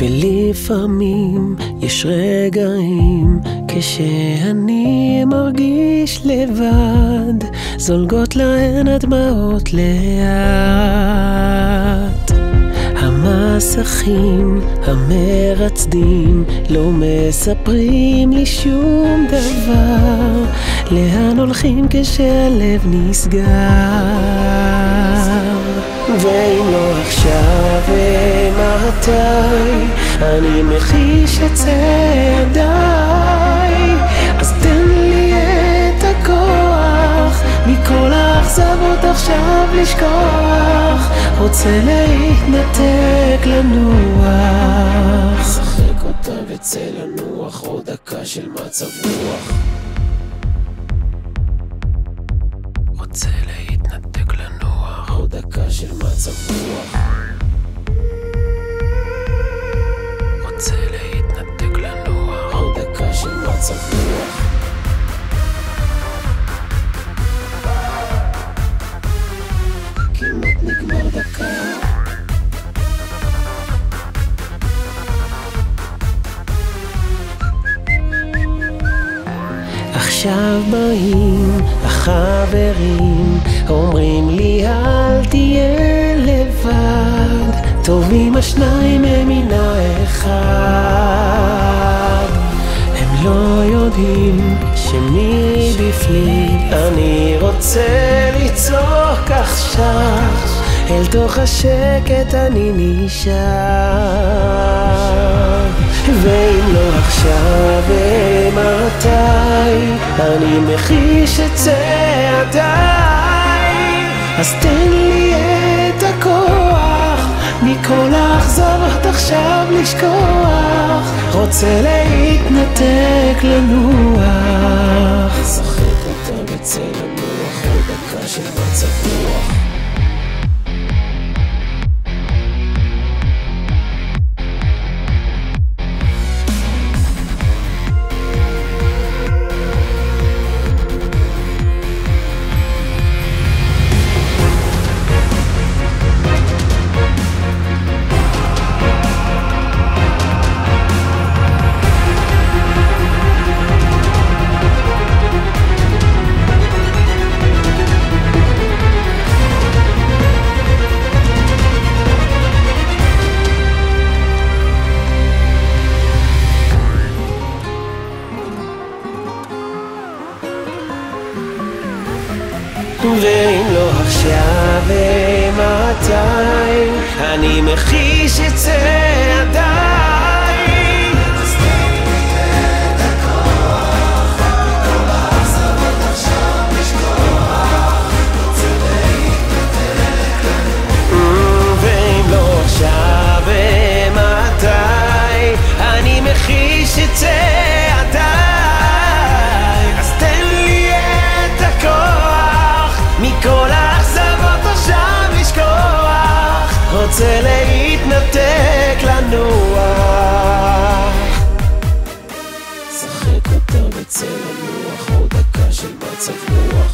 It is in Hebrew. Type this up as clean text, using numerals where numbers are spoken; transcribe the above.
ולפעמים יש רגעים כשאני מרגיש לבד, זולגות להן הדמעות לאט. המסכים המרצדים לא מספרים לי שום דבר, לאן הולכים כשהלב נסגר. ואם לא עכשיו ומתי, אני מחיש את צעדיי, אז תן לי את הכוח מכל האכזבות עכשיו לשכוח, רוצה להתנתק לנוח, שחק אותה וצא לנוח, עוד דקה של מצב רוח, רוצה להתנתק לנוח, עוד דקה של מצב רוח, רוצה להתנתק לנוח, עוד דקה של מצב רוח. כמעט נגמר דקה, עכשיו באים החברים, אומרים לי אל תהיה לבד, טובים השניים הם מן האחד. הם לא יודעים שמבפנים אני רוצה לצעוק עכשיו, אל תוך השקט אני נשאר. ואם לא עכשיו ומתי, אני מחיש את צעדיי, אז תן לי את הכוח מכל האכזבות עכשיו לשכוח, רוצה להתנתק לנוח, שחק אותה וצא לנוח, עוד דקה של מצב רוח. ואם לא עכשיו ומתי, אני מחיש את צעדיי, אז תן לי את הכוח מכל האכזבות עכשיו לשכוח, רוצה להתנתק לנוח. ואם לא עכשיו ומתי, אני מחיש את צעדיי, אז תן לי את הכוח מכל האכזבות עכשיו לשכוח, רוצה להתנתק לנוח, שחק אותה וצא לנוח, עוד דקה של מצב רוח.